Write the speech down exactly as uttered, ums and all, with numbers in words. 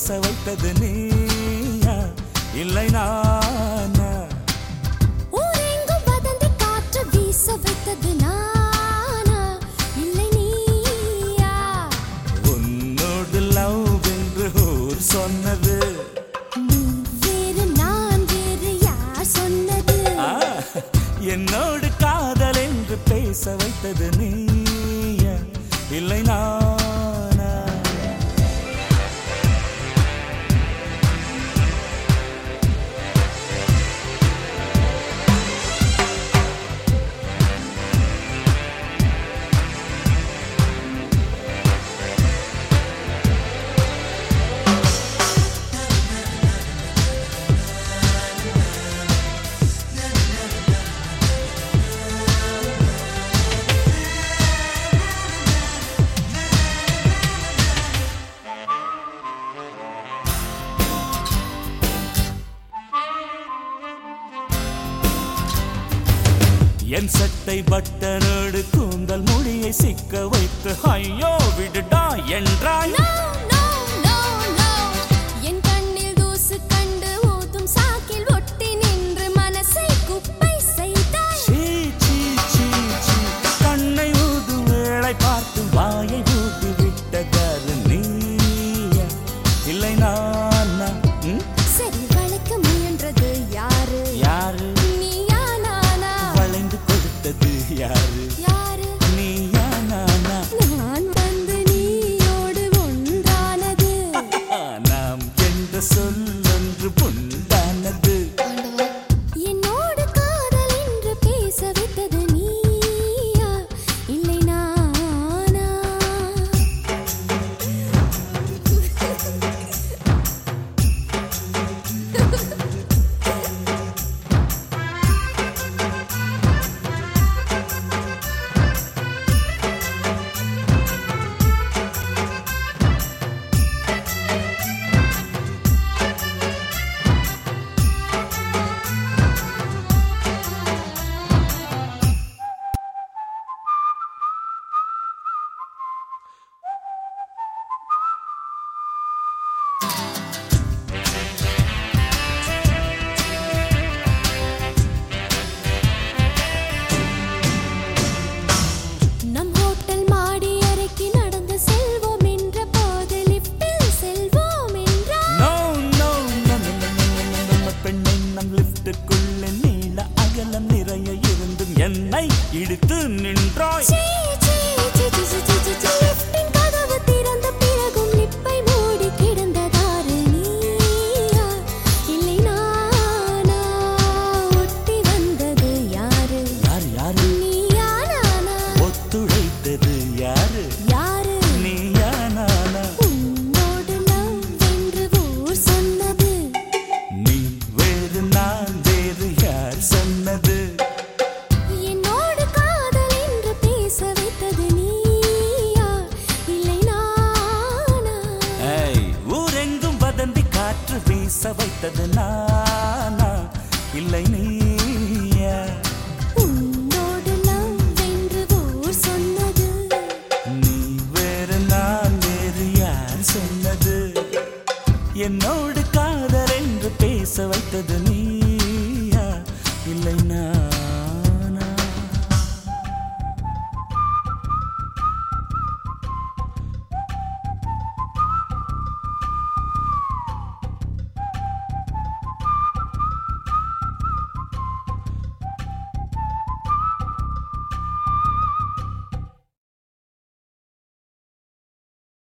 பேச வைத்தது நீயா இல்லை நானா? ஊரெங்கும் வதந்தி காற்று வீச வைத்தது நானா இல்லை நீயா? உன்னோடு லவ் என்று ஊர் சொன்னது நீ வேறு நான் வேறு யார் சொன்னது? என்னோடு காதல் என்று பேச வைத்தது நீயா இல்லை நானா? என் சட்டை பட்டனோடு கூந்தல் மொழியை சிக்க வைத்து ஐயோ விடுடா என்றாய். No, no, no, no. என் கண்ணில் தூசு கண்டு ஊதும் சாக்கில் ஒட்டி நின்று மனசை குப்பை செய்தாய். சீ, சீ, சீ, சீ. கண்ணை ஊது வேளை பார்த்து வாயை ஊதி விட்டதாரு நீயா இல்லை நானா? ம்? சரி வளைக்க முயன்றது யாரு? யாரு? நீயா நானா? வளைந்து கொடுத்தது யாரு? யாரு? நீயா நானா? நான் வந்து நீயோடு ஒன்றானது. நாம் என்ற சொல்லொன்று புண்டானது. என்னோடு காதல் என்று பேச வைத்தது நீயா இல்லை நானா? நம் ஹோட்டல் மாடி அறைக்கு நடந்து செல்வோம் என்ற போது லிஃப்டில் செல்வோம் என்றார். No, no, no, no, no, no, no, no, no. பெண்ணை நம் லிப்டுக்குள்ள நீள அகலம் நிறைய இருந்தும் என்னை இழுத்து நின்றாய். சீ, சீ, சீ, சீ, சீ, சீ, சீ, சீ. லிஃப்டின் கதவு திறந்த பிறகும் லிப்பை மூடி கிடந்ததாரு நீயா இல்லை நானா? ஒட்டி வந்தது யாரு? யாரு யாரு? நீயா நானா? ஒத்துழைத்தது யாரு? யாரு? நீயா நானா? உன்னோடு லவ் என்று ஊர் சொன்னது. நீ வேறு நான் வேறு யார் சொன்னது? என்னோடு காதல் என்று பேச வைத்தது நீயா இல்லை நானா? ஏய், ஊரெங்கும் வதந்தி காற்று வீச வைத்தது நானா இல்லை நீயா? உன்னோடு லவ் என்று ஊர் சொன்னது. நீ வேறு நான் வேறு யார் சொன்னது? என்னோடு காதல் என்று பேச வைத்தது நீ